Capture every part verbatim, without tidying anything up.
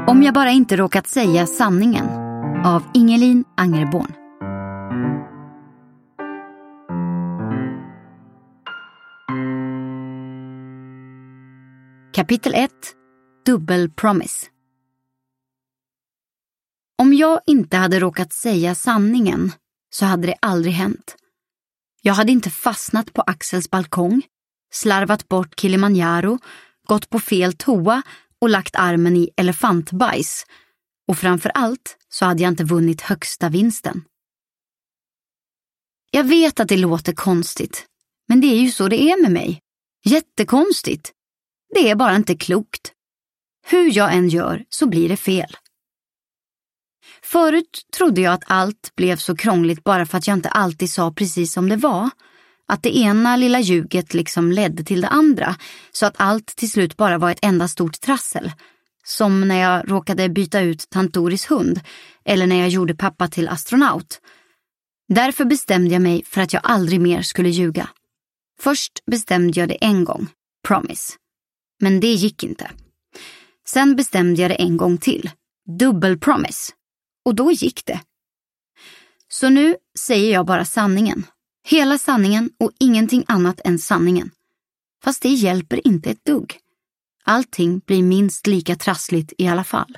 Om jag bara inte råkat säga sanningen av Ingelin Angerborn. Kapitel ett. Dubbel promise. Om jag inte hade råkat säga sanningen så hade det aldrig hänt. Jag hade inte fastnat på Axels balkong, slarvat bort Kilimanjaro, gått på fel toa och lagt armen i elefantbajs. Och framför allt så hade jag inte vunnit högsta vinsten. Jag vet att det låter konstigt, men det är ju så det är med mig. Jättekonstigt. Det är bara inte klokt. Hur jag än gör så blir det fel. Förut trodde jag att allt blev så krångligt bara för att jag inte alltid sa precis som det var. Att det ena lilla ljuget liksom ledde till det andra, så att allt till slut bara var ett enda stort trassel. Som när jag råkade byta ut Tantoris hund, eller när jag gjorde pappa till astronaut. Därför bestämde jag mig för att jag aldrig mer skulle ljuga. Först bestämde jag det en gång, promise. Men det gick inte. Sen bestämde jag det en gång till, dubbel promise. Och då gick det. Så nu säger jag bara sanningen. Hela sanningen och ingenting annat än sanningen. Fast det hjälper inte ett dugg. Allting blir minst lika trassligt i alla fall.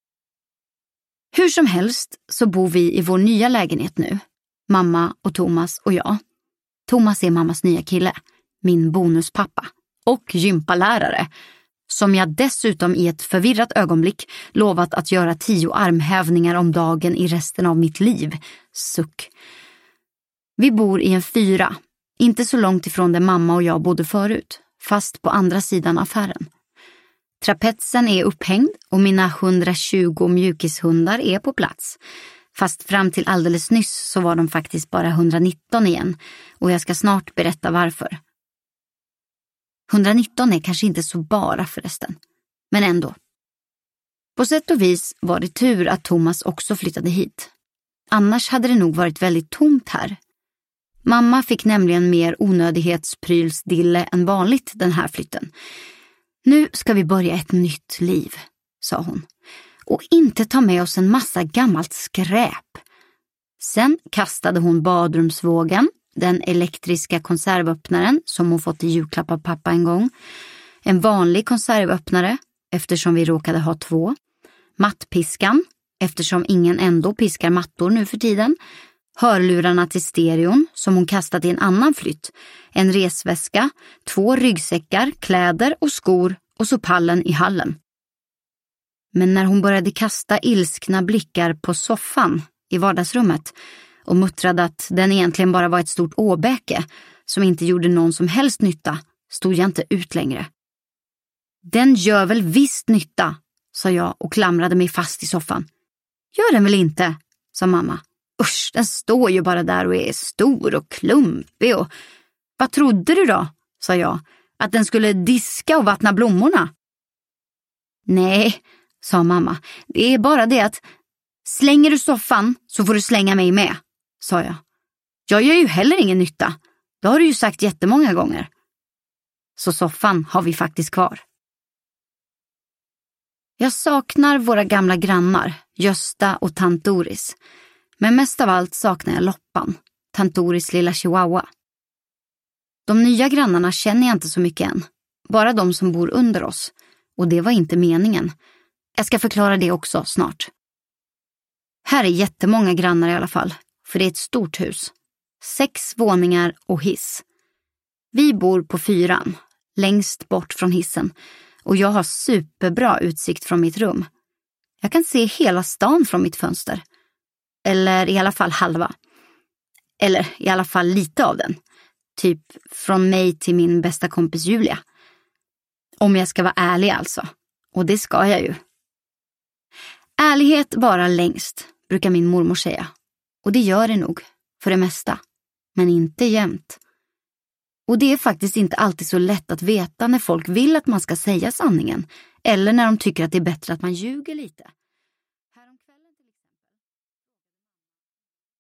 Hur som helst så bor vi i vår nya lägenhet nu. Mamma och Thomas och jag. Thomas är mammas nya kille. Min bonuspappa. Och gympalärare. Som jag dessutom i ett förvirrat ögonblick lovat att göra tio armhävningar om dagen i resten av mitt liv. Suck. Vi bor i en fyra. Inte så långt ifrån där mamma och jag bodde förut. Fast på andra sidan affären. Trapetsen är upphängd och mina hundratjugo mjukishundar är på plats. Fast fram till alldeles nyss så var de faktiskt bara hundranitton igen. Och jag ska snart berätta varför. hundranitton är kanske inte så bara förresten. Men ändå. På sätt och vis var det tur att Thomas också flyttade hit. Annars hade det nog varit väldigt tomt här. Mamma fick nämligen mer onödighetsprylsdille än vanligt den här flytten. Nu ska vi börja ett nytt liv, sa hon. Och inte ta med oss en massa gammalt skräp. Sen kastade hon badrumsvågen, den elektriska konservöppnaren som hon fått i julklapp av pappa en gång. En vanlig konservöppnare, eftersom vi råkade ha två. Mattpiskan, eftersom ingen ändå piskar mattor nu för tiden. Hörlurarna till stereon som hon kastat i en annan flytt. En resväska, två ryggsäckar, kläder och skor och så pallen i hallen. Men när hon började kasta ilskna blickar på soffan i vardagsrummet och muttrade att den egentligen bara var ett stort åbäke som inte gjorde någon som helst nytta, stod jag inte ut längre. Den gör väl visst nytta, sa jag och klamrade mig fast i soffan. Gör den väl inte, sa mamma. Usch, den står ju bara där och är stor och klumpig och... Vad trodde du då, sa jag, att den skulle diska och vattna blommorna? Nej, sa mamma, det är bara det att slänger du soffan så får du slänga mig med, sa jag. Jag gör ju heller ingen nytta, det har du ju sagt jättemånga gånger. Så soffan har vi faktiskt kvar. Jag saknar våra gamla grannar, Gösta och Tantoris. Men mest av allt saknar jag Loppan, Tantoris lilla chihuahua. De nya grannarna känner jag inte så mycket än. Bara de som bor under oss. Och det var inte meningen. Jag ska förklara det också snart. Här är jättemånga grannar i alla fall. För det är ett stort hus. Sex våningar och hiss. Vi bor på fyran, längst bort från hissen. Och jag har superbra utsikt från mitt rum. Jag kan se hela stan från mitt fönster. Eller i alla fall halva. Eller i alla fall lite av den. Typ från mig till min bästa kompis Julia. Om jag ska vara ärlig alltså. Och det ska jag ju. Ärlighet bara längst, brukar min mormor säga. Och det gör det nog, för det mesta. Men inte jämt. Och det är faktiskt inte alltid så lätt att veta när folk vill att man ska säga sanningen. Eller när de tycker att det är bättre att man ljuger lite.